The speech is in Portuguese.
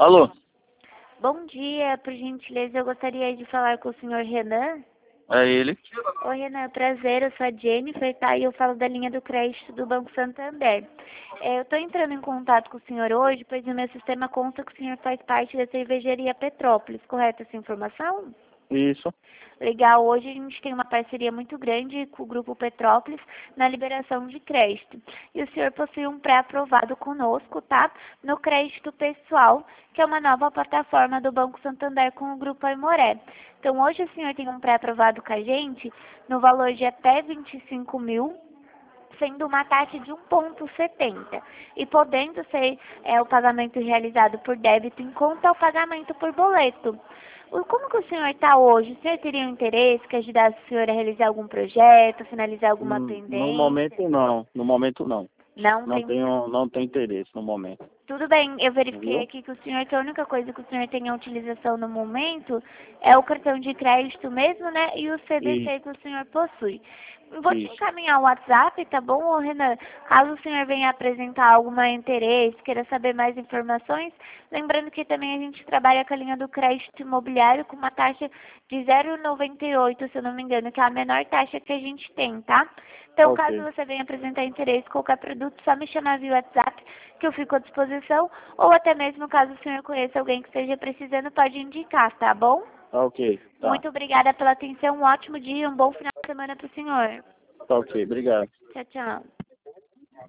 Alô? Bom dia, por gentileza, eu gostaria de falar com o senhor Renan. É ele? Oi, Renan, prazer, eu sou a Jennifer, tá? E eu falo da linha do crédito do Banco Santander. Eu estou entrando em contato com o senhor hoje, pois no meu sistema consta que o senhor faz parte da cervejaria Petrópolis, correta essa informação? Isso. Legal, hoje a gente tem uma parceria muito grande com o Grupo Petrópolis na liberação de crédito. E o senhor possui um pré-aprovado conosco, tá? No crédito pessoal, que é uma nova plataforma do Banco Santander com o Grupo Aimoré. Então hoje o senhor tem um pré-aprovado com a gente no valor de até 25 mil, sendo uma taxa de 1,70 e podendo ser o pagamento realizado por débito em conta ou pagamento por boleto. Como que o senhor está hoje? O senhor teria um interesse que ajudasse o senhor a realizar algum projeto, finalizar alguma No pendência? momento não. No momento não. Não Não tem. tenho, não tenho interesse no momento. Tudo bem, eu verifiquei Viu? aqui que o senhor, que a única coisa que o senhor tem a utilização no momento é o cartão de crédito mesmo, né? E o Isso, CDC que o senhor possui. Vou te isso. encaminhar o WhatsApp, tá bom, ô Renan? Caso o senhor venha apresentar algum interesse, queira saber mais informações, lembrando que também a gente trabalha com a linha do crédito imobiliário com uma taxa de 0,98, se eu não me engano, que é a menor taxa que a gente tem, tá? Então, Ok. caso você venha apresentar interesse em qualquer produto, só me chamar via WhatsApp, que eu fico à disposição, ou até mesmo caso o senhor conheça alguém que esteja precisando, pode indicar, tá bom? Tá ok. Tá. Muito obrigada pela atenção, um ótimo dia, um bom final de semana para o senhor. Tá ok. Obrigado. Tchau, tchau.